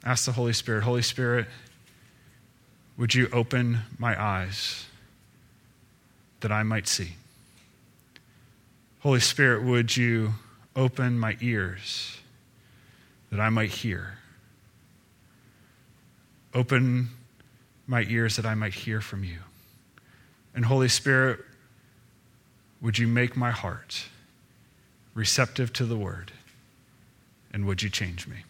ask the Holy Spirit, would you open my eyes that I might see? Holy Spirit, would you open my ears that I might hear? Open my ears that I might hear from you. And Holy Spirit, would you make my heart receptive to the word? And would you change me?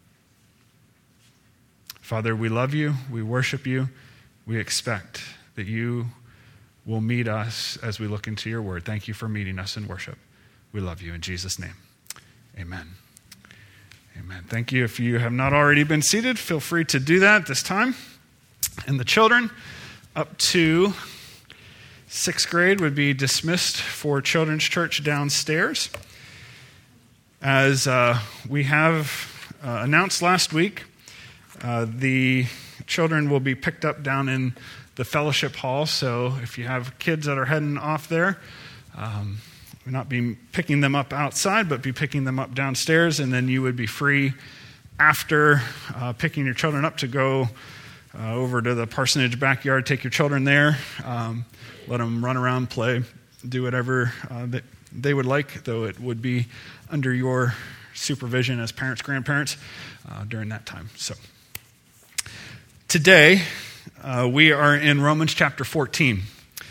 Father, we love you. We worship you. We expect that you will meet us as we look into your word. Thank you for meeting us in worship. We love you in Jesus' name. Amen. Amen. Thank you. If you have not already been seated, feel free to do that this time. And the children up to 6th grade would be dismissed for Children's Church downstairs. As we have announced last week, the children will be picked up down in the fellowship hall. So if you have kids that are heading off there, we'll not be picking them up outside, but be picking them up downstairs. And then you would be free after picking your children up to go over to the parsonage backyard, take your children there, let them run around, play, do whatever they would like, though it would be under your supervision as parents, grandparents during that time. So today, we are in Romans chapter 14.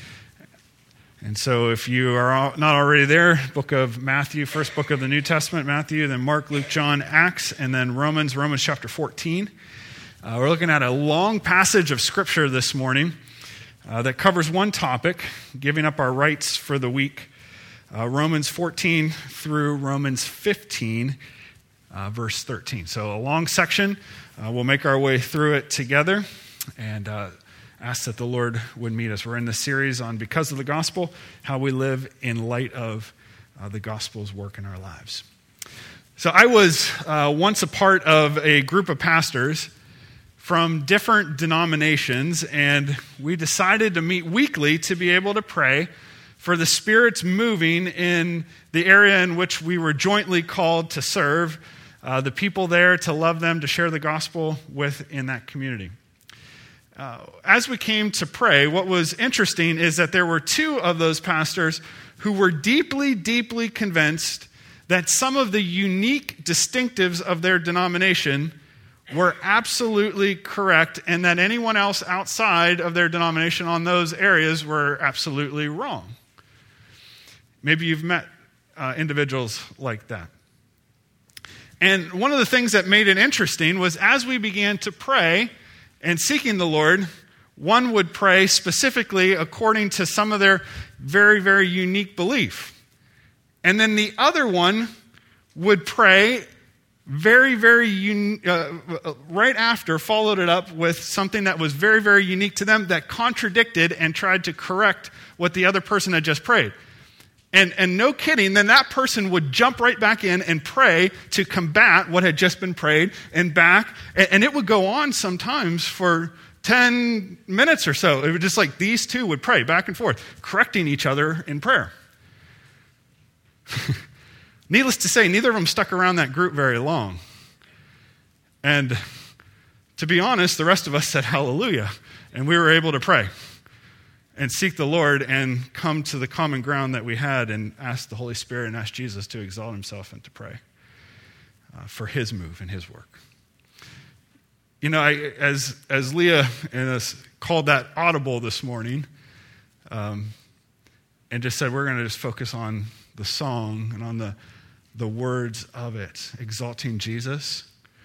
And so if you are not already there, book of Matthew, first book of the New Testament, Matthew, then Mark, Luke, John, Acts, and then Romans chapter 14. We're looking at a long passage of Scripture this morning that covers one topic, giving up our rights for the week. Romans 14 through Romans 15, verse 13. So a long section. We'll make our way through it together and ask that the Lord would meet us. We're in this series on Because of the Gospel, how we live in light of the gospel's work in our lives. So I was once a part of a group of pastors from different denominations, and we decided to meet weekly to be able to pray for the Spirit's moving in the area in which we were jointly called to serve, the people there, to love them, to share the gospel with in that community. As we came to pray, what was interesting is that there were two of those pastors who were deeply, deeply convinced that some of the unique distinctives of their denomination were absolutely correct, and that anyone else outside of their denomination on those areas were absolutely wrong. Maybe you've met individuals like that. And one of the things that made it interesting was as we began to pray and seeking the Lord, one would pray specifically according to some of their very, very unique belief. And then the other one would pray very, very right after, followed it up with something that was very, very unique to them that contradicted and tried to correct what the other person had just prayed. And no kidding, then that person would jump right back in and pray to combat what had just been prayed and back. And it would go on sometimes for 10 minutes or so. It would just like these two would pray back and forth, correcting each other in prayer. Needless to say, neither of them stuck around that group very long. And to be honest, the rest of us said hallelujah. And we were able to pray and seek the Lord and come to the common ground that we had and ask the Holy Spirit and ask Jesus to exalt himself and to pray for his move and his work. You know, as Leah and us called that audible this morning and just said we're going to just focus on the song and on the words of it, exalting Jesus.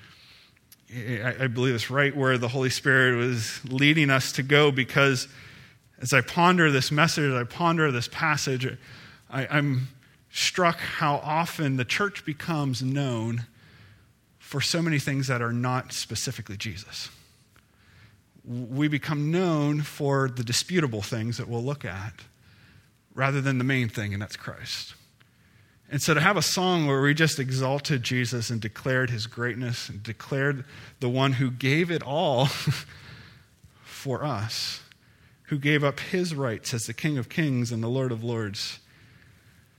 I believe it's right where the Holy Spirit was leading us to go, because as I ponder this message, as I ponder this passage, I'm struck how often the church becomes known for so many things that are not specifically Jesus. We become known for the disputable things that we'll look at rather than the main thing, and that's Christ. And so to have a song where we just exalted Jesus and declared his greatness and declared the one who gave it all for us, who gave up his rights as the King of Kings and the Lord of Lords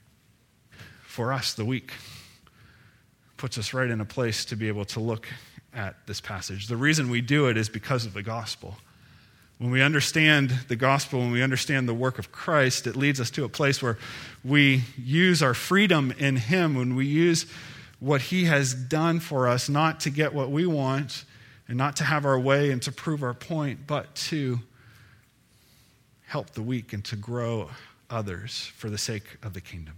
for us, the weak, puts us right in a place to be able to look at this passage. The reason we do it is because of the gospel. When we understand the gospel, when we understand the work of Christ, it leads us to a place where we use our freedom in him, when we use what he has done for us, not to get what we want and not to have our way and to prove our point, but to help the weak and to grow others for the sake of the kingdom.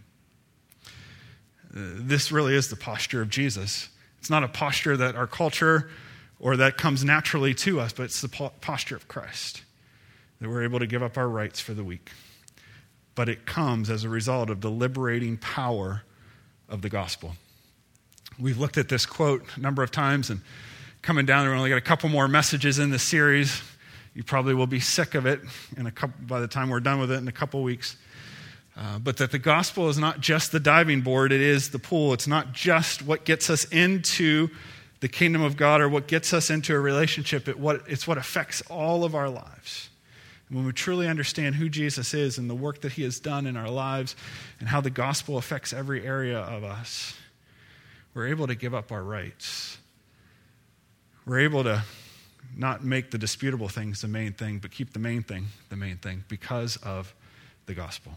This really is the posture of Jesus. It's not a posture that our culture or that comes naturally to us, but it's the posture of Christ, that we're able to give up our rights for the weak. But it comes as a result of the liberating power of the gospel. We've looked at this quote a number of times, and coming down, we're only got a couple more messages in this series. You probably will be sick of it by the time we're done with it in a couple weeks. But that the gospel is not just the diving board, it is the pool. It's not just what gets us into the kingdom of God or what gets us into a relationship. It's what affects all of our lives. And when we truly understand who Jesus is and the work that he has done in our lives and how the gospel affects every area of us, we're able to give up our rights. We're able to not make the disputable things the main thing, but keep the main thing because of the gospel.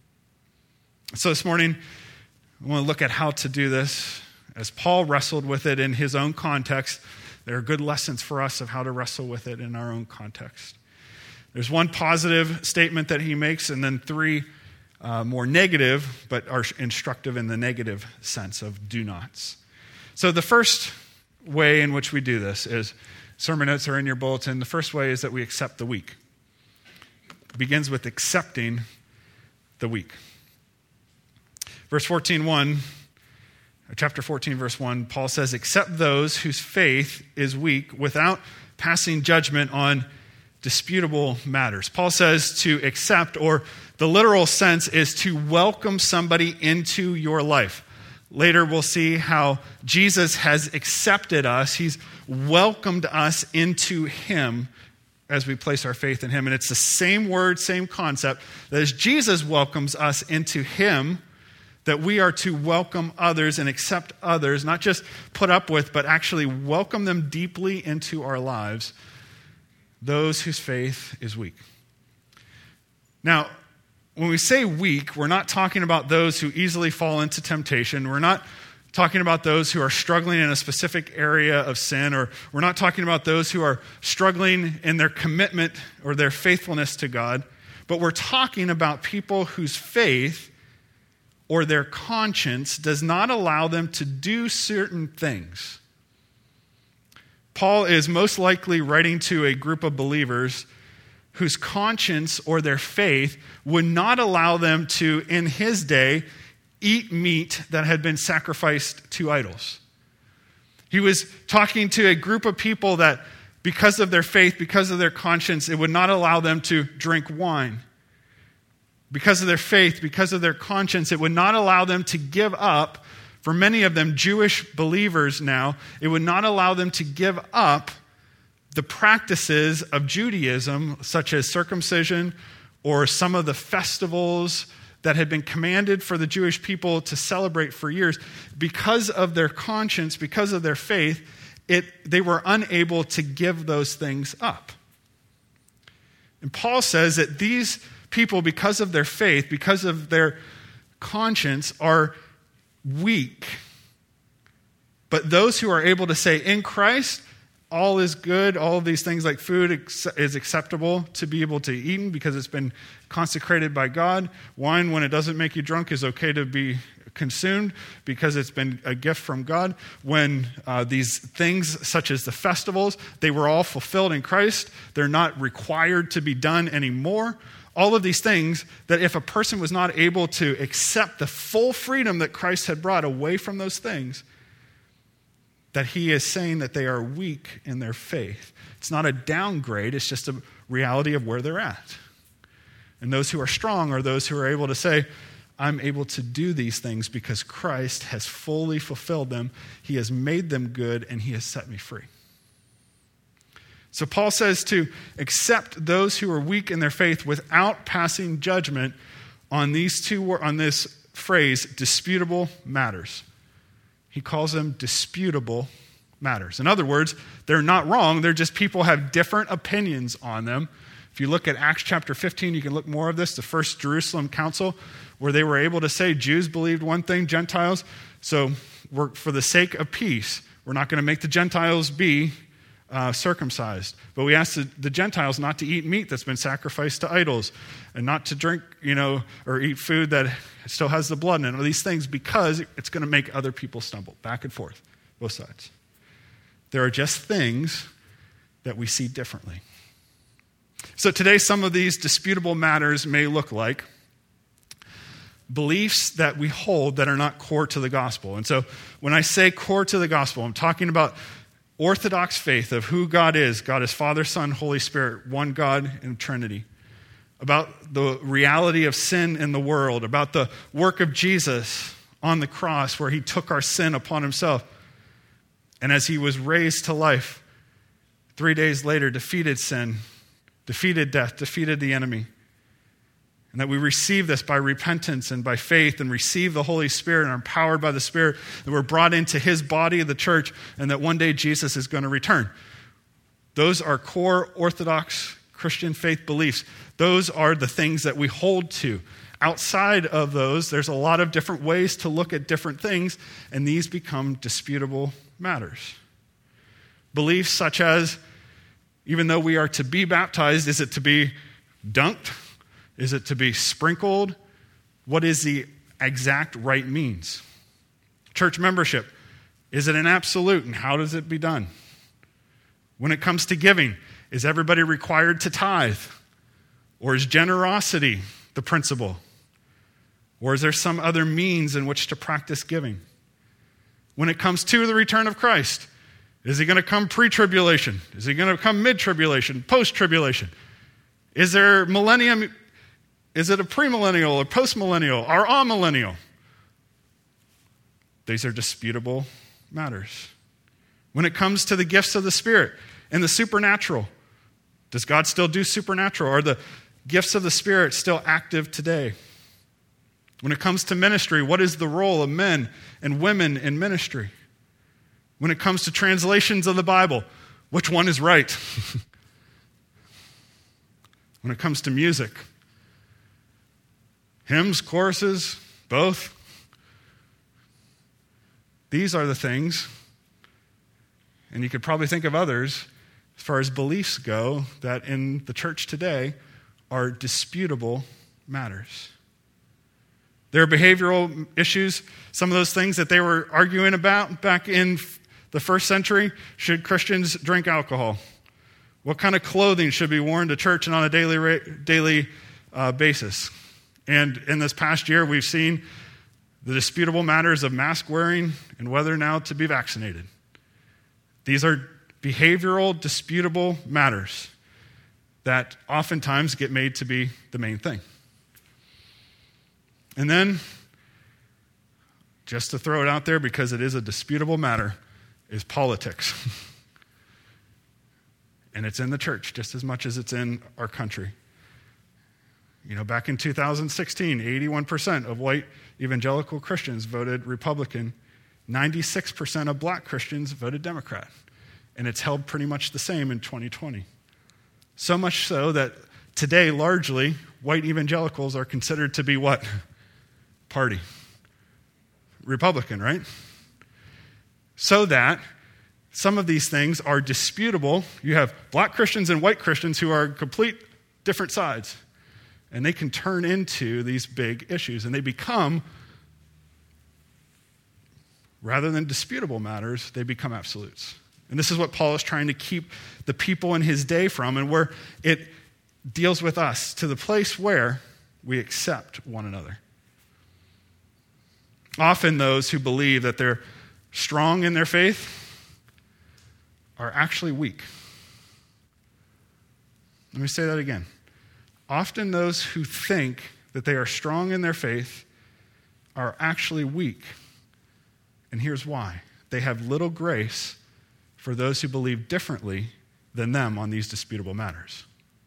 So this morning, I want to look at how to do this. As Paul wrestled with it in his own context, there are good lessons for us of how to wrestle with it in our own context. There's one positive statement that he makes, and then three more negative, but are instructive in the negative sense of do nots. So the first way in which we do this is, sermon notes are in your bulletin. The first way is that we accept the weak. It begins with accepting the weak. Verse 14:1, chapter 14, verse 1, Paul says, accept those whose faith is weak without passing judgment on disputable matters. Paul says to accept, or the literal sense is to welcome somebody into your life. Later we'll see how Jesus has accepted us. He's welcomed us into him as we place our faith in him. And it's the same word, same concept, that as Jesus welcomes us into him, that we are to welcome others and accept others, not just put up with, but actually welcome them deeply into our lives, those whose faith is weak. Now, when we say weak, we're not talking about those who easily fall into temptation. We're not talking about those who are struggling in a specific area of sin, or we're not talking about those who are struggling in their commitment or their faithfulness to God, but we're talking about people whose faith or their conscience does not allow them to do certain things. Paul is most likely writing to a group of believers whose conscience or their faith would not allow them to, in his day, eat meat that had been sacrificed to idols. He was talking to a group of people that, because of their faith, because of their conscience, it would not allow them to drink wine. Because of their faith, because of their conscience, it would not allow them to give up, for many of them Jewish believers now, it would not allow them to give up the practices of Judaism, such as circumcision or some of the festivals that had been commanded for the Jewish people to celebrate for years. Because of their conscience, because of their faith, they were unable to give those things up. And Paul says that these people, because of their faith, because of their conscience, are weak. But those who are able to say, in Christ, all is good, all of these things like food is acceptable to be able to eat because it's been consecrated by God. Wine, when it doesn't make you drunk, is okay to be consumed because it's been a gift from God. When these things, such as the festivals, they were all fulfilled in Christ. They're not required to be done anymore. All of these things that if a person was not able to accept the full freedom that Christ had brought away from those things, that he is saying that they are weak in their faith. It's not a downgrade, it's just a reality of where they're at. And those who are strong are those who are able to say, I'm able to do these things because Christ has fully fulfilled them. He has made them good and he has set me free. So Paul says to accept those who are weak in their faith without passing judgment on this phrase, disputable matters. He calls them disputable matters. In other words, they're not wrong. They're just people have different opinions on them. If you look at Acts chapter 15, you can look more of this, the first Jerusalem council, where they were able to say Jews believed one thing, Gentiles. So for the sake of peace, we're not going to make the Gentiles be circumcised. But we ask the Gentiles not to eat meat that's been sacrificed to idols and not to drink, or eat food that still has the blood in it, and all these things, because it's going to make other people stumble back and forth, both sides. There are just things that we see differently. So today, some of these disputable matters may look like beliefs that we hold that are not core to the gospel. And so when I say core to the gospel, I'm talking about orthodox faith of who God is. God is Father, Son, Holy Spirit, one God in Trinity. About the reality of sin in the world, about the work of Jesus on the cross where he took our sin upon himself. And as he was raised to life, 3 days later, defeated sin, defeated death, defeated the enemy. And that we receive this by repentance and by faith and receive the Holy Spirit and are empowered by the Spirit, that we're brought into his body, the church, and that one day Jesus is going to return. Those are core Orthodox Christian faith beliefs. Those are the things that we hold to. Outside of those, there's a lot of different ways to look at different things, and these become disputable matters. Beliefs such as, even though we are to be baptized, is it to be dunked? Is it to be sprinkled? What is the exact right means? Church membership, is it an absolute, and how does it be done? When it comes to giving, is everybody required to tithe? Or is generosity the principle? Or is there some other means in which to practice giving? When it comes to the return of Christ, is he going to come pre-tribulation? Is he going to come mid-tribulation, post-tribulation? Is there millennium? Is it a premillennial or postmillennial or amillennial? These are disputable matters. When it comes to the gifts of the Spirit and the supernatural, does God still do supernatural? Are the gifts of the Spirit still active today? When it comes to ministry, what is the role of men and women in ministry? When it comes to translations of the Bible, which one is right? When it comes to music, hymns, choruses, both. These are the things, and you could probably think of others as far as beliefs go, that in the church today are disputable matters. There are behavioral issues, some of those things that they were arguing about back in the first century. Should Christians drink alcohol? What kind of clothing should be worn to church and on a daily basis? And in this past year, we've seen the disputable matters of mask wearing and whether now to be vaccinated. These are behavioral, disputable matters that oftentimes get made to be the main thing. And then, just to throw it out there because it is a disputable matter, is politics. And it's in the church just as much as it's in our country. Back in 2016, 81% of white evangelical Christians voted Republican. 96% of black Christians voted Democrat. And it's held pretty much the same in 2020. So much so that today, largely, white evangelicals are considered to be what? Party. Republican, right? So that some of these things are disputable. You have black Christians and white Christians who are complete different sides. And they can turn into these big issues. And they become, rather than disputable matters, they become absolutes. And this is what Paul is trying to keep the people in his day from, and where it deals with us to the place where we accept one another. Often those who believe that they're strong in their faith are actually weak. Let me say that again. Often those who think that they are strong in their faith are actually weak. And here's why. They have little grace for those who believe differently than them on these disputable matters.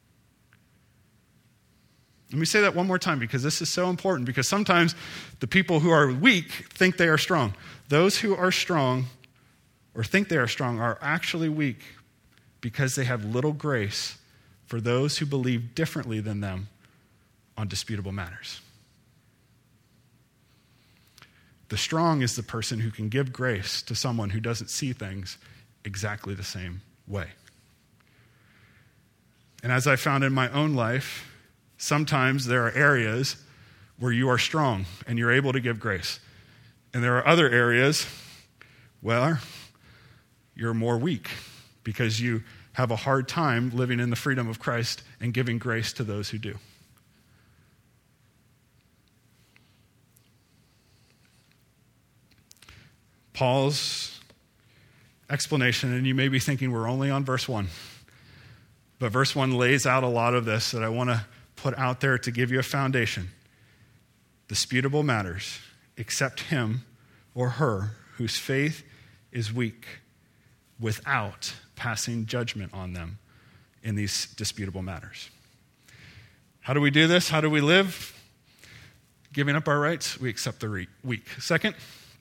Let me say that one more time because this is so important, because sometimes the people who are weak think they are strong. Those who are strong or think they are strong are actually weak because they have little grace for those who believe differently than them on disputable matters. The strong is the person who can give grace to someone who doesn't see things exactly the same way. And as I found in my own life, sometimes there are areas where you are strong and you're able to give grace. And there are other areas where you're more weak because you have a hard time living in the freedom of Christ and giving grace to those who do. Paul's explanation, and you may be thinking we're only on verse 1, but verse 1 lays out a lot of this that I want to put out there to give you a foundation. Disputable matters, except him or her whose faith is weak, without passing judgment on them in these disputable matters. How do we do this? How do we live? Giving up our rights, we accept the weak. Second,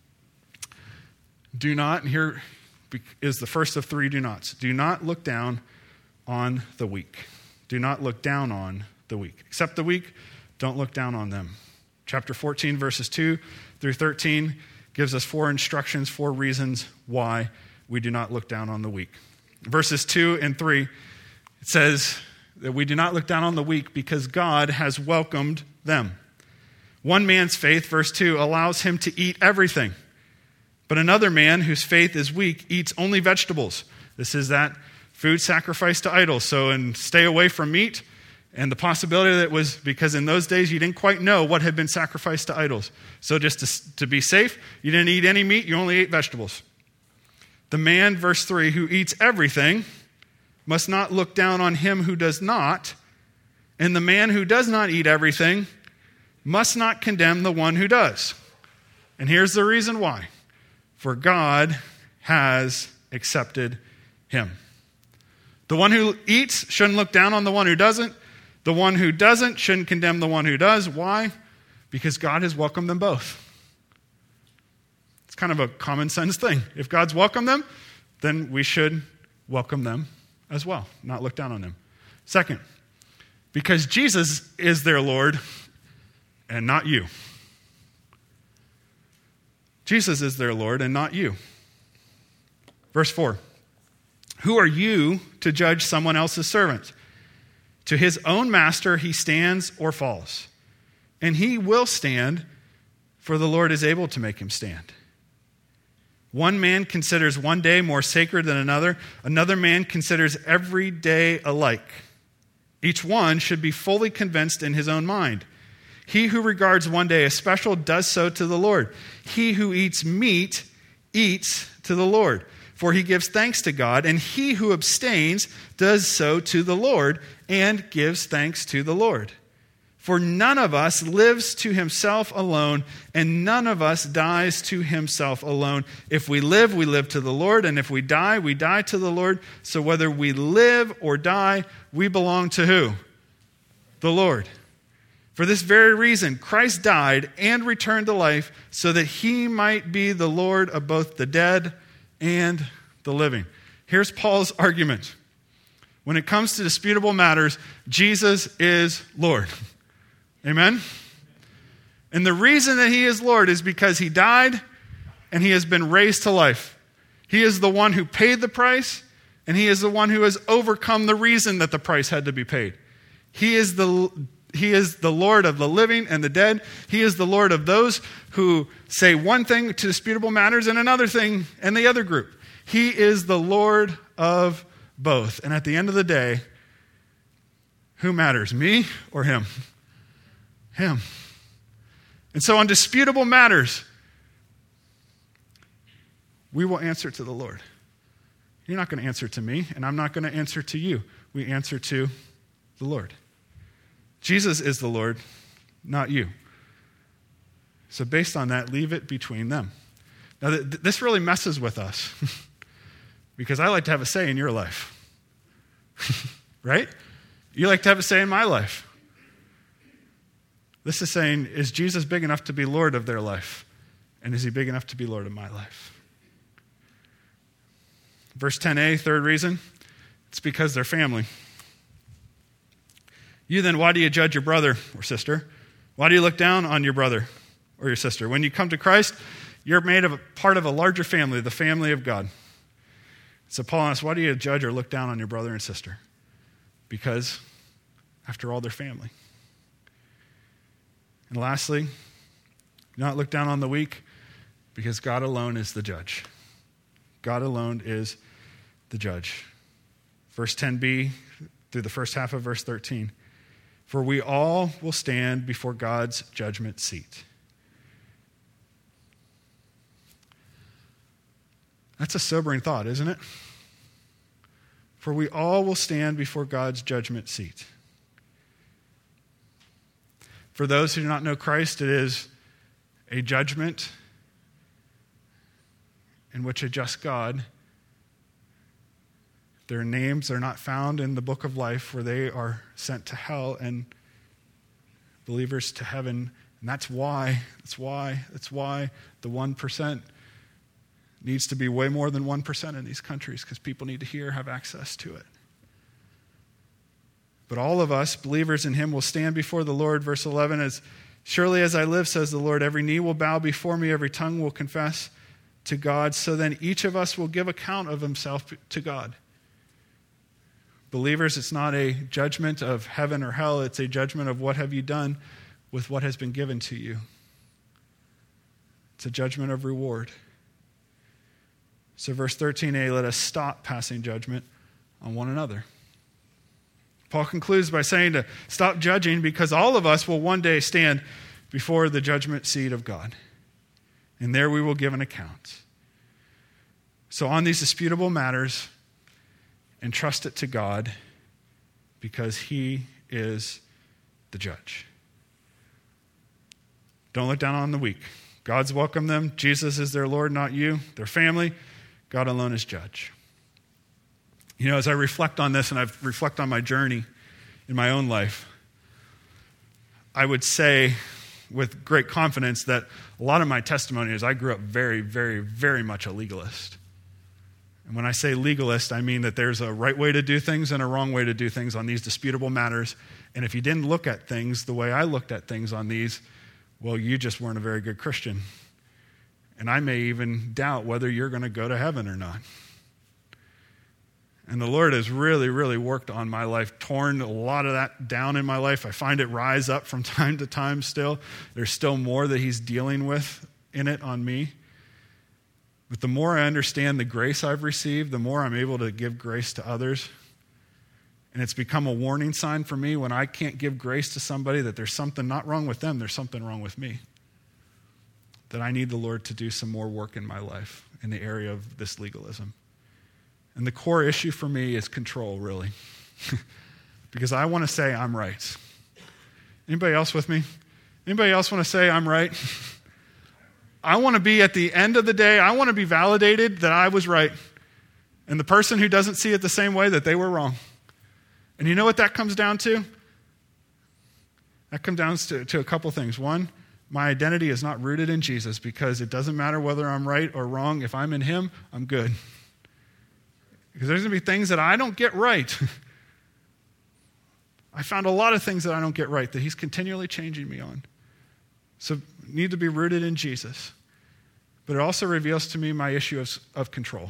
do not, and here is the first of three do nots. Do not look down on the weak. Do not look down on the weak. Accept the weak, don't look down on them. Chapter 14, verses 2 through 13 gives us 4 instructions, 4 reasons why we do not look down on the weak. Verses 2 and 3, it says that we do not look down on the weak because God has welcomed them. One man's faith, verse 2, allows him to eat everything. But another man whose faith is weak eats only vegetables. This is that food sacrificed to idols. So, and stay away from meat. And the possibility that was because in those days you didn't quite know what had been sacrificed to idols. So just to be safe, you didn't eat any meat, you only ate vegetables. The man, verse 3, who eats everything must not look down on him who does not. And the man who does not eat everything must not condemn the one who does. And here's the reason why. For God has accepted him. The one who eats shouldn't look down on the one who doesn't. The one who doesn't shouldn't condemn the one who does. Why? Because God has welcomed them both. It's kind of a common sense thing. If God's welcomed them, then we should welcome them as well, not look down on them. Second, because Jesus is their Lord and not you. Jesus is their Lord and not you. Verse 4, who are you to judge someone else's servant? To his own master he stands or falls, and he will stand, for the Lord is able to make him stand. One man considers one day more sacred than another. Another man considers every day alike. Each one should be fully convinced in his own mind. He who regards one day as special does so to the Lord. He who eats meat eats to the Lord, for he gives thanks to God, and he who abstains does so to the Lord and gives thanks to the Lord. For none of us lives to himself alone, and none of us dies to himself alone. If we live to the Lord, and if we die to the Lord. So whether we live or die, we belong to who? The Lord. For this very reason, Christ died and returned to life so that he might be the Lord of both the dead and the living. Here's Paul's argument. When it comes to disputable matters, Jesus is Lord. Amen? And the reason that he is Lord is because he died and he has been raised to life. He is the one who paid the price, and he is the one who has overcome the reason that the price had to be paid. He is the Lord of the living and the dead. He is the Lord of those who say one thing to disputable matters and another thing in the other group. He is the Lord of both. And at the end of the day, who matters, me or him? Him. And so on disputable matters, we will answer to the Lord. You're not going to answer to me, and I'm not going to answer to you. We answer to the Lord. Jesus is the Lord, not you. So based on that, leave it between them. Now, this really messes with us because I like to have a say in your life. Right? You like to have a say in my life. This is saying, is Jesus big enough to be Lord of their life? And is he big enough to be Lord of my life? Verse 10a, third reason, it's because they're family. You then, why do you judge your brother or sister? Why do you look down on your brother or your sister? When you come to Christ, you're made of part of a larger family, the family of God. So Paul asks, why do you judge or look down on your brother and sister? Because, after all, they're family. And lastly, do not look down on the weak, because God alone is the judge. God alone is the judge. Verse 10b through the first half of verse 13. For we all will stand before God's judgment seat. That's a sobering thought, isn't it? For we all will stand before God's judgment seat. For those who do not know Christ, it is a judgment in which a just God, their names are not found in the book of life, where they are sent to hell and believers to heaven. And that's why the 1% needs to be way more than 1% in these countries, because people need to have access to it. But all of us, believers in him, will stand before the Lord. Verse 11, as surely as I live, says the Lord, every knee will bow before me, every tongue will confess to God. So then each of us will give account of himself to God. Believers, it's not a judgment of heaven or hell. It's a judgment of what have you done with what has been given to you. It's a judgment of reward. So verse 13a, let us stop passing judgment on one another. Paul concludes by saying to stop judging, because all of us will one day stand before the judgment seat of God. And there we will give an account. So on these disputable matters, entrust it to God, because he is the judge. Don't look down on the weak. God's welcomed them. Jesus is their Lord, not you. Their family. God alone is judge. You know, as I reflect on this, and I reflect on my journey in my own life, I would say with great confidence that a lot of my testimony is I grew up very, very, very much a legalist. And when I say legalist, I mean that there's a right way to do things and a wrong way to do things on these disputable matters. And if you didn't look at things the way I looked at things on these, well, you just weren't a very good Christian. And I may even doubt whether you're going to go to heaven or not. And the Lord has really, really worked on my life, torn a lot of that down in my life. I find it rise up from time to time still. There's still more that he's dealing with in it on me. But the more I understand the grace I've received, the more I'm able to give grace to others. And it's become a warning sign for me when I can't give grace to somebody that there's something not wrong with them, there's something wrong with me. That I need the Lord to do some more work in my life in the area of this legalism. And the core issue for me is control, really. Because I want to say I'm right. Anybody else with me? Anybody else want to say I'm right? I want to be at the end of the day, I want to be validated that I was right. And the person who doesn't see it the same way, that they were wrong. And you know what that comes down to? That comes down to a couple things. One, my identity is not rooted in Jesus, because it doesn't matter whether I'm right or wrong. If I'm in him, I'm good. Because there's going to be things that I don't get right. I found a lot of things that I don't get right that he's continually changing me on. So need to be rooted in Jesus. But it also reveals to me my issue of control.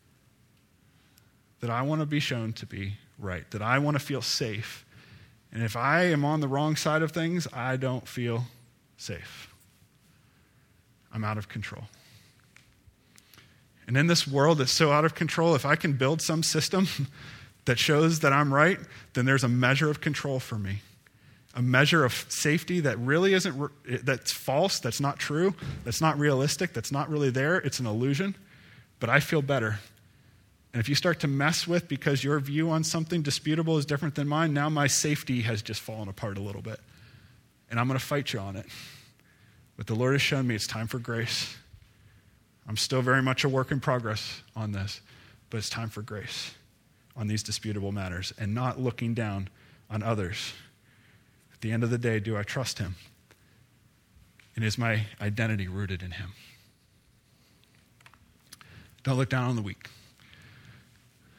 That I want to be shown to be right. That I want to feel safe. And if I am on the wrong side of things, I don't feel safe. I'm out of control. And in this world that's so out of control, if I can build some system that shows that I'm right, then there's a measure of control for me. A measure of safety that really isn't, that's false, that's not true, that's not realistic, that's not really there. It's an illusion, but I feel better. And if you start to mess with, because your view on something disputable is different than mine, now my safety has just fallen apart a little bit. And I'm going to fight you on it. But the Lord has shown me it's time for grace. I'm still very much a work in progress on this, but it's time for grace on these disputable matters and not looking down on others. At the end of the day, do I trust him? And is my identity rooted in him? Don't look down on the weak.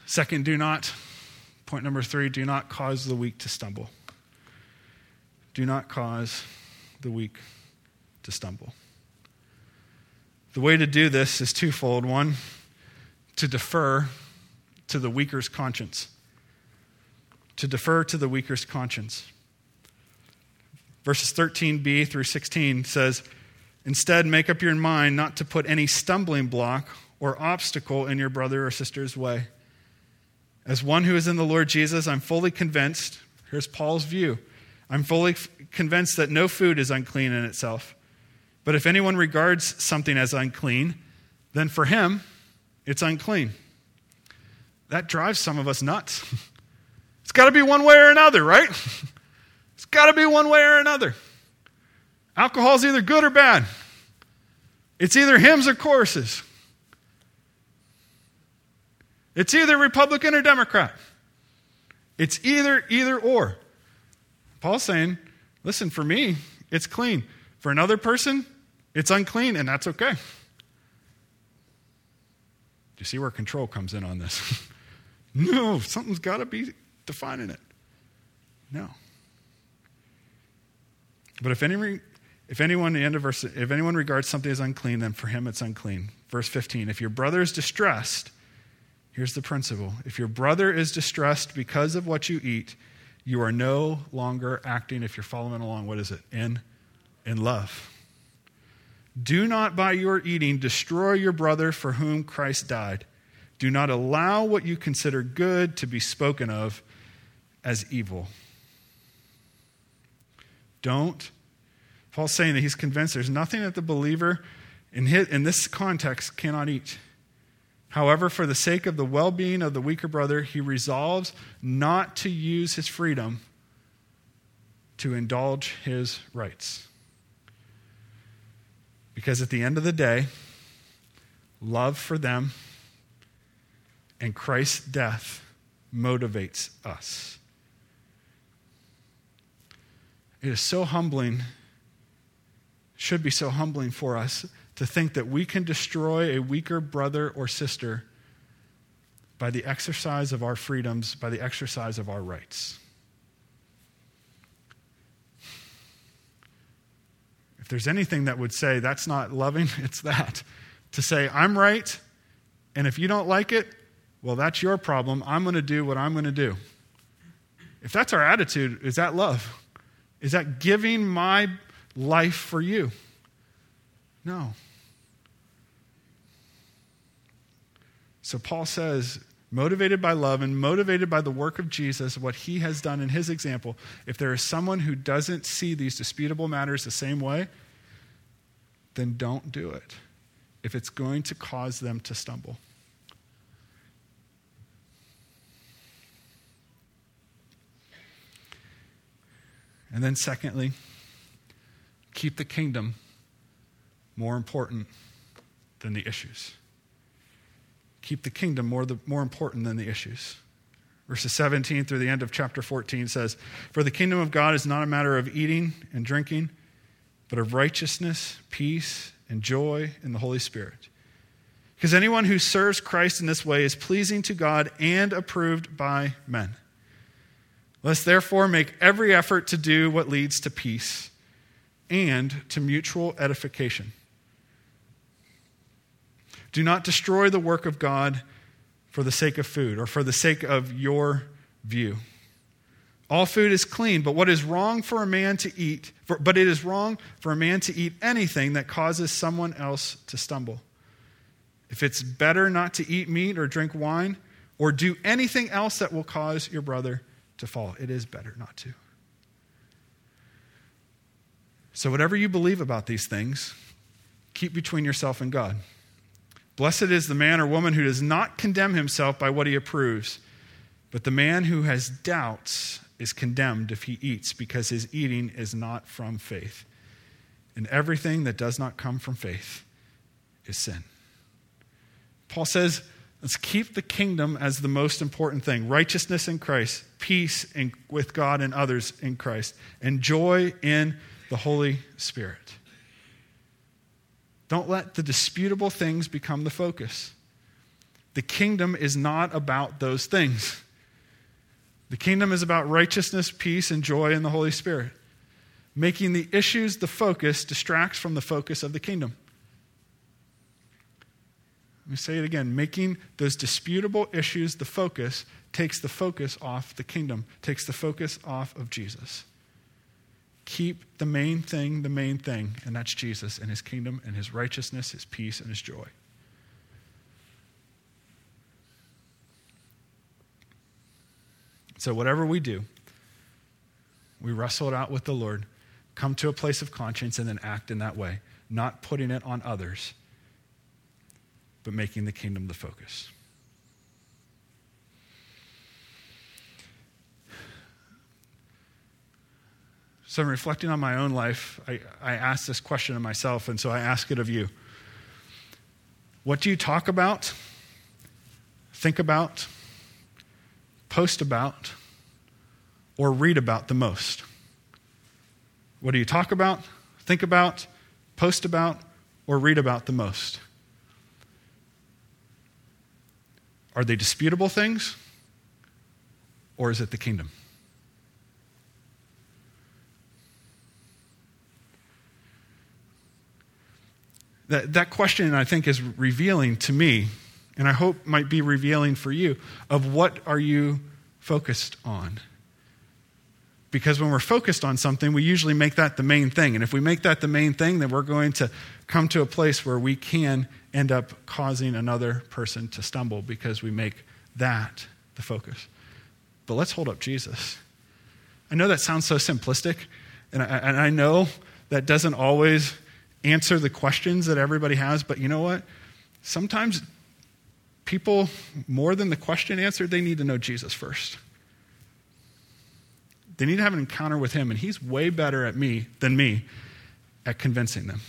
Second, point number 3, do not cause the weak to stumble. Do not cause the weak to stumble. The way to do this is twofold. One, to defer to the weaker's conscience. To defer to the weaker's conscience. Verses 13b through 16 says, instead, make up your mind not to put any stumbling block or obstacle in your brother or sister's way. As one who is in the Lord Jesus, I'm fully convinced, here's Paul's view, I'm fully convinced that no food is unclean in itself. But if anyone regards something as unclean, then for him, it's unclean. That drives some of us nuts. It's got to be one way or another, right? It's got to be one way or another. Alcohol's either good or bad. It's either hymns or choruses. It's either Republican or Democrat. It's either or. Paul's saying, listen, for me, it's clean. For another person, it's unclean, and that's okay. Do you see where control comes in on this? No, something's got to be defining it. No. But if anyone, the end of verse, if anyone regards something as unclean, then for him it's unclean. Verse 15, if your brother is distressed, here's the principle. If your brother is distressed because of what you eat, you are no longer acting, if you're following along, what is it? In love. Do not by your eating destroy your brother for whom Christ died. Do not allow what you consider good to be spoken of as evil. Paul's saying that he's convinced there's nothing that the believer in this context cannot eat. However, for the sake of the well-being of the weaker brother, he resolves not to use his freedom to indulge his rights. Because at the end of the day, love for them and Christ's death motivates us. It is so humbling, should be so humbling for us to think that we can destroy a weaker brother or sister by the exercise of our freedoms, by the exercise of our rights. If there's anything that would say that's not loving, it's that. To say, I'm right, and if you don't like it, well, that's your problem. I'm going to do what I'm going to do. If that's our attitude, is that love? Is that giving my life for you? No. So Paul says, motivated by love and motivated by the work of Jesus, what he has done in his example, if there is someone who doesn't see these disputable matters the same way, then don't do it if it's going to cause them to stumble. And then secondly, keep the kingdom more important than the issues. Keep the kingdom more important than the issues. Verses 17 through the end of chapter 14 says, for the kingdom of God is not a matter of eating and drinking, but of righteousness, peace, and joy in the Holy Spirit. Because anyone who serves Christ in this way is pleasing to God and approved by men. Let's therefore make every effort to do what leads to peace and to mutual edification. Do not destroy the work of God for the sake of food or for the sake of your view. All food is clean, but it is wrong for a man to eat anything that causes someone else to stumble. If it's better not to eat meat or drink wine or do anything else that will cause your brother to fall, it is better not to. So whatever you believe about these things, keep between yourself and God. Blessed is the man or woman who does not condemn himself by what he approves, but the man who has doubts is condemned if he eats, because his eating is not from faith. And everything that does not come from faith is sin. Paul says, let's keep the kingdom as the most important thing. Righteousness in Christ, peace with God and others in Christ, and joy in the Holy Spirit. Don't let the disputable things become the focus. The kingdom is not about those things. The kingdom is about righteousness, peace, and joy in the Holy Spirit. Making the issues the focus distracts from the focus of the kingdom. Let me say it again. Making those disputable issues the focus takes the focus off the kingdom, takes the focus off of Jesus. Keep the main thing, and that's Jesus and his kingdom and his righteousness, his peace, and his joy. So whatever we do, we wrestle it out with the Lord, come to a place of conscience, and then act in that way, not putting it on others, but making the kingdom the focus. So, in reflecting on my own life, I asked this question of myself, and so I ask it of you. What do you talk about, think about, post about, or read about the most? What do you talk about, think about, post about, or read about the most? Are they disputable things, or is it the kingdom? That question, I think, is revealing to me, and I hope might be revealing for you, of what are you focused on? Because when we're focused on something, we usually make that the main thing. And if we make that the main thing, then we're going to come to a place where we can end up causing another person to stumble because we make that the focus. But let's hold up Jesus. I know that sounds so simplistic, and I know that doesn't always answer the questions that everybody has, but you know what? Sometimes people, more than the question answered, they need to know Jesus first. They need to have an encounter with him, and he's way better than me at convincing them.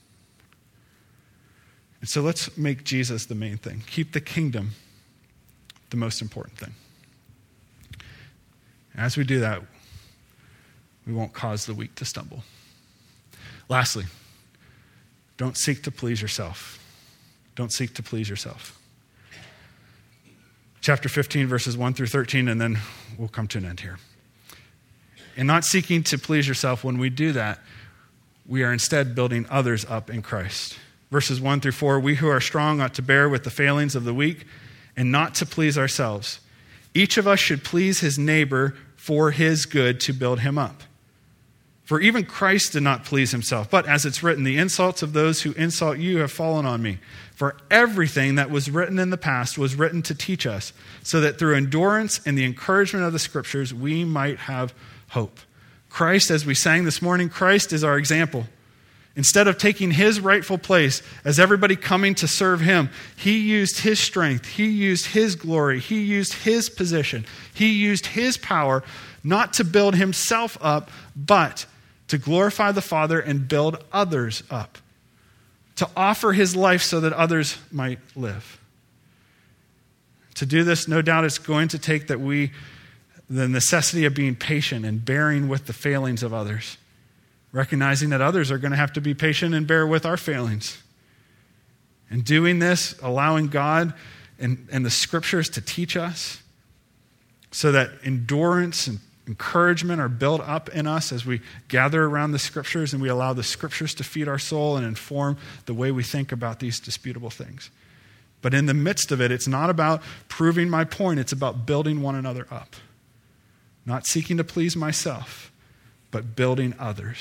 And so let's make Jesus the main thing. Keep the kingdom the most important thing. As we do that, we won't cause the weak to stumble. Lastly, don't seek to please yourself. Don't seek to please yourself. Chapter 15, verses 1 through 13, and then we'll come to an end here. In not seeking to please yourself, when we do that, we are instead building others up in Christ. Verses 1 through 4, we who are strong ought to bear with the failings of the weak and not to please ourselves. Each of us should please his neighbor for his good to build him up. For even Christ did not please himself, but as it's written, the insults of those who insult you have fallen on me. For everything that was written in the past was written to teach us, so that through endurance and the encouragement of the scriptures, we might have hope. Christ, as we sang this morning, Christ is our example. Instead of taking his rightful place as everybody coming to serve him, he used his strength, he used his glory, he used his position, he used his power, not to build himself up, but to glorify the Father and build others up, to offer his life so that others might live. To do this, no doubt it's going to take the necessity of being patient and bearing with the failings of others, recognizing that others are going to have to be patient and bear with our failings. And doing this, allowing God and the scriptures to teach us so that endurance and encouragement are built up in us as we gather around the scriptures and we allow the scriptures to feed our soul and inform the way we think about these disputable things. But in the midst of it, it's not about proving my point. It's about building one another up. Not seeking to please myself, but building others.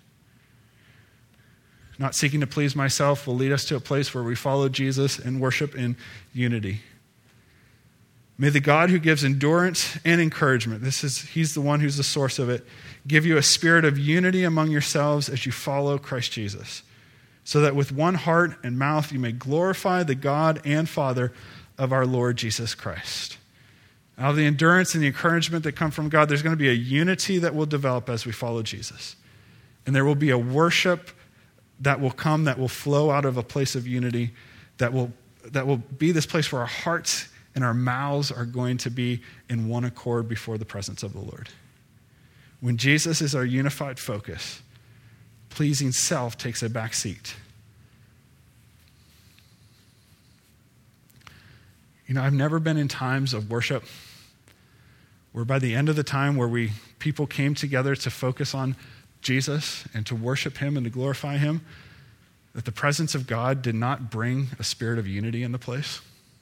Not seeking to please myself will lead us to a place where we follow Jesus and worship in unity. May the God who gives endurance and encouragement, he's the one who's the source of it, give you a spirit of unity among yourselves as you follow Christ Jesus, so that with one heart and mouth you may glorify the God and Father of our Lord Jesus Christ. Out of the endurance and the encouragement that come from God, there's going to be a unity that will develop as we follow Jesus. And there will be a worship that will come, that will flow out of a place of unity, that will be this place where our hearts and our mouths are going to be in one accord before the presence of the Lord. When Jesus is our unified focus, pleasing self takes a back seat. I've never been in times of worship where by the end of the time where people came together to focus on Jesus and to worship him and to glorify him, that the presence of God did not bring a spirit of unity in the place.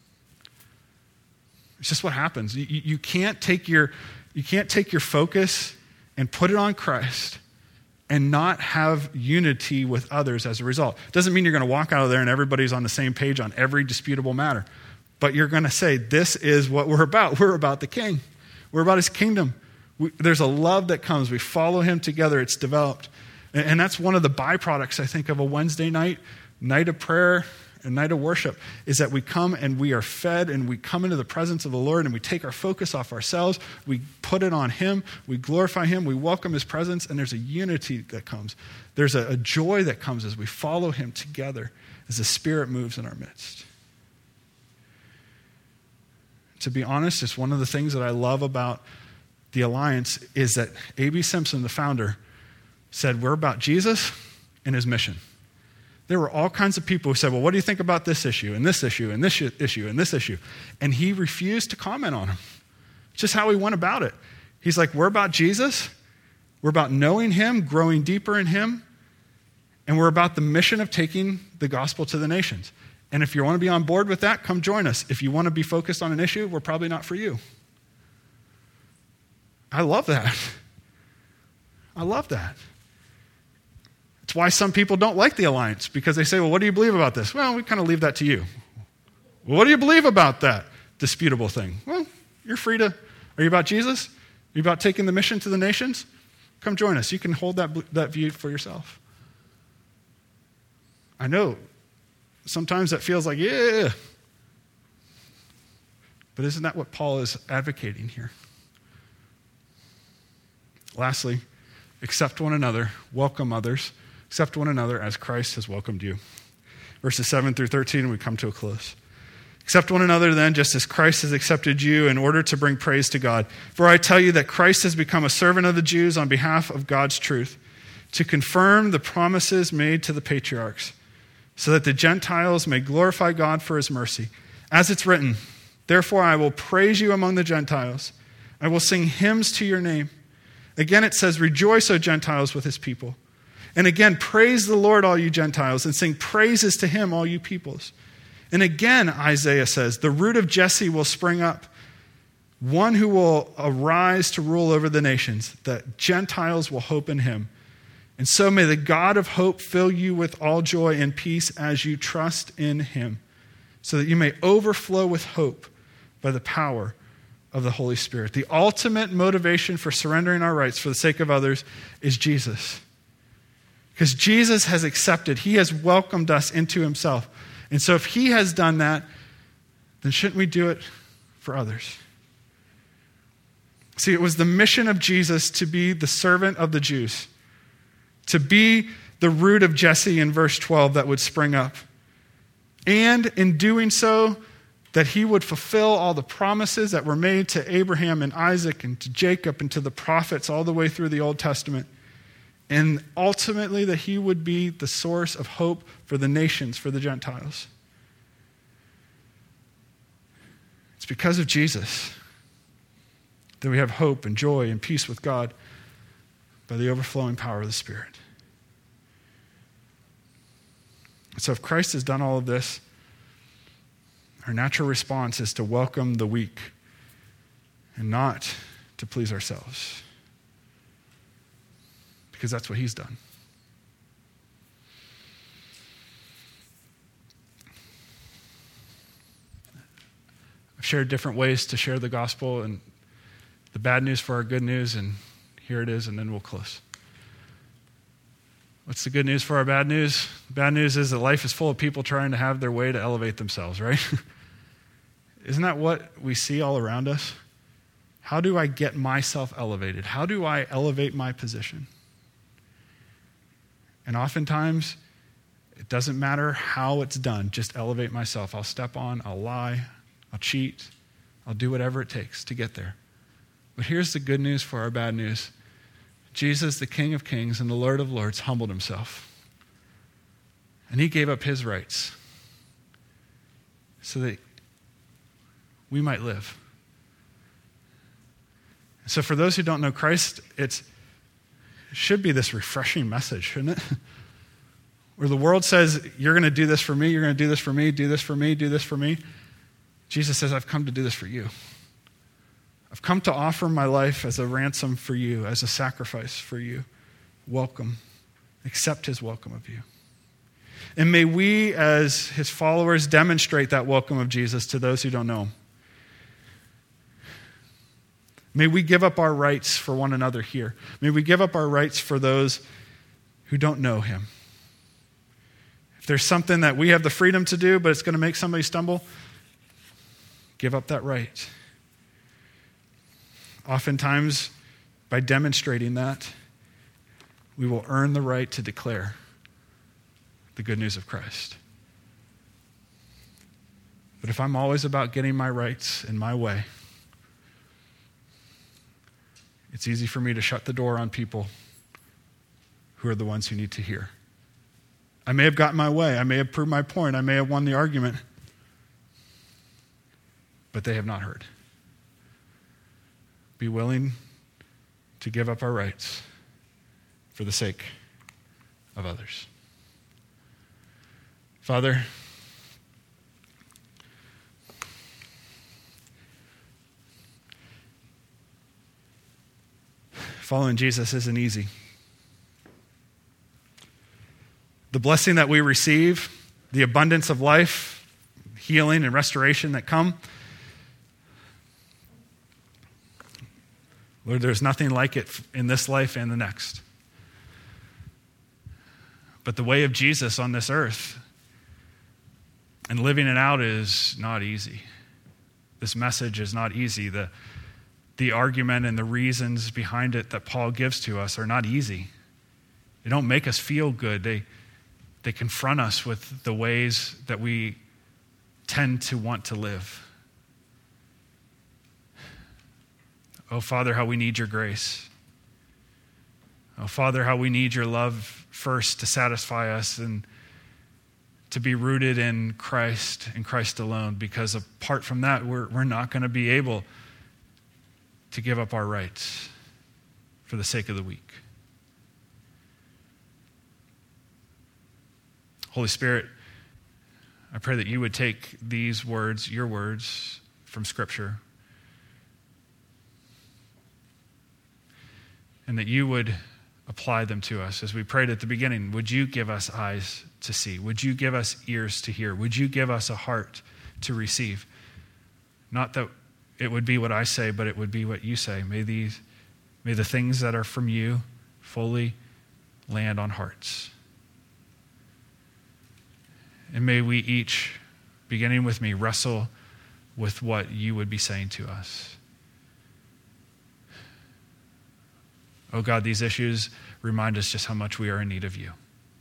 It's just what happens. You can't take your focus and put it on Christ and not have unity with others as a result. Doesn't mean you're going to walk out of there and everybody's on the same page on every disputable matter. But you're going to say, this is what we're about. We're about the King. We're about his kingdom. There's a love that comes. We follow him together. It's developed. And that's one of the byproducts, I think, of a Wednesday night of prayer, a night of worship, is that we come and we are fed and we come into the presence of the Lord and we take our focus off ourselves. We put it on him. We glorify him. We welcome his presence, and there's a unity that comes. There's a joy that comes as we follow him together, as the Spirit moves in our midst. To be honest, it's one of the things that I love about the Alliance is that A.B. Simpson, the founder, said, we're about Jesus and his mission. There were all kinds of people who said, well, what do you think about this issue and this issue and this issue and this issue? And he refused to comment on them. It's just how he went about it. He's like, we're about Jesus. We're about knowing him, growing deeper in him. And we're about the mission of taking the gospel to the nations. And if you want to be on board with that, come join us. If you want to be focused on an issue, we're probably not for you. I love that. I love that. It's why some people don't like the Alliance, because they say, well, what do you believe about this? Well, we kind of leave that to you. Well, what do you believe about that disputable thing? Well, you're free to. Are you about Jesus? Are you about taking the mission to the nations? Come join us. You can hold that view for yourself. I know sometimes that feels like, yeah. But isn't that what Paul is advocating here? Lastly, accept one another, welcome others, accept one another as Christ has welcomed you. Verses 7 through 13, we come to a close. Accept one another then, just as Christ has accepted you, in order to bring praise to God. For I tell you that Christ has become a servant of the Jews on behalf of God's truth, to confirm the promises made to the patriarchs, so that the Gentiles may glorify God for his mercy. As it's written, therefore I will praise you among the Gentiles. I will sing hymns to your name. Again it says, rejoice, O Gentiles, with his people. And again, praise the Lord, all you Gentiles, and sing praises to him, all you peoples. And again, Isaiah says, the root of Jesse will spring up, one who will arise to rule over the nations, that Gentiles will hope in him. And so may the God of hope fill you with all joy and peace as you trust in him, so that you may overflow with hope by the power of the Holy Spirit. The ultimate motivation for surrendering our rights for the sake of others is Jesus. Because Jesus has accepted, he has welcomed us into himself. And so if he has done that, then shouldn't we do it for others? See, it was the mission of Jesus to be the servant of the Jews, to be the root of Jesse in verse 12 that would spring up. And in doing so, that he would fulfill all the promises that were made to Abraham and Isaac and to Jacob and to the prophets all the way through the Old Testament. And ultimately that he would be the source of hope for the nations, for the Gentiles. It's because of Jesus that we have hope and joy and peace with God by the overflowing power of the Spirit. So if Christ has done all of this, our natural response is to welcome the weak and not to please ourselves. Because that's what he's done. I've shared different ways to share the gospel and the bad news for our good news, and here it is, and then we'll close. What's the good news for our bad news? The bad news is that life is full of people trying to have their way to elevate themselves, right? Isn't that what we see all around us? How do I get myself elevated? How do I elevate my position? And oftentimes, it doesn't matter how it's done. Just elevate myself. I'll step on, I'll lie, I'll cheat, I'll do whatever it takes to get there. But here's the good news for our bad news. Jesus, the King of Kings and the Lord of Lords, humbled himself. And he gave up his rights so that we might live. So for those who don't know Christ, it should be this refreshing message, shouldn't it? Where the world says, you're going to do this for me, you're going to do this for me, do this for me, do this for me. Jesus says, I've come to do this for you. I've come to offer my life as a ransom for you, as a sacrifice for you. Welcome. Accept his welcome of you. And may we, as his followers, demonstrate that welcome of Jesus to those who don't know him. May we give up our rights for one another here. May we give up our rights for those who don't know him. If there's something that we have the freedom to do, but it's going to make somebody stumble, give up that right. Oftentimes, by demonstrating that, we will earn the right to declare the good news of Christ. But if I'm always about getting my rights in my way, it's easy for me to shut the door on people who are the ones who need to hear. I may have gotten my way. I may have proved my point. I may have won the argument. But they have not heard. Be willing to give up our rights for the sake of others. Father, following Jesus isn't easy. The blessing that we receive, the abundance of life, healing and restoration that come, Lord, there's nothing like it in this life and the next. But the way of Jesus on this earth and living it out is not easy. This message is not easy. The argument and the reasons behind it that Paul gives to us are not easy. They don't make us feel good. They confront us with the ways that we tend to want to live. Oh, Father, how we need your grace. Oh, Father, how we need your love first to satisfy us and to be rooted in Christ and Christ alone, because apart from that, we're not going to be able to give up our rights for the sake of the weak. Holy Spirit, I pray that you would take these words, your words from Scripture, and that you would apply them to us. As we prayed at the beginning, would you give us eyes to see? Would you give us ears to hear? Would you give us a heart to receive? Not that it would be what I say, but it would be what you say. May the things that are from you fully land on hearts. And may we each, beginning with me, wrestle with what you would be saying to us. Oh God, these issues remind us just how much we are in need of you.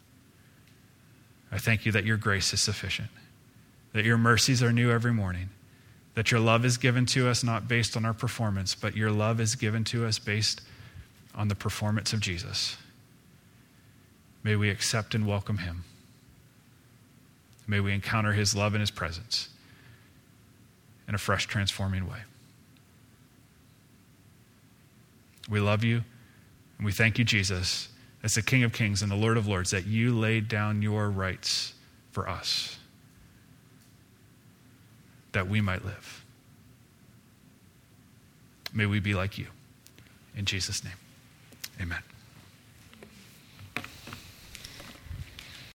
I thank you that your grace is sufficient, that your mercies are new every morning, that your love is given to us not based on our performance, but your love is given to us based on the performance of Jesus. May we accept and welcome him. May we encounter his love and his presence in a fresh, transforming way. We love you. And we thank you, Jesus, as the King of Kings and the Lord of Lords, that you laid down your rights for us, that we might live. May we be like you. In Jesus' name, amen.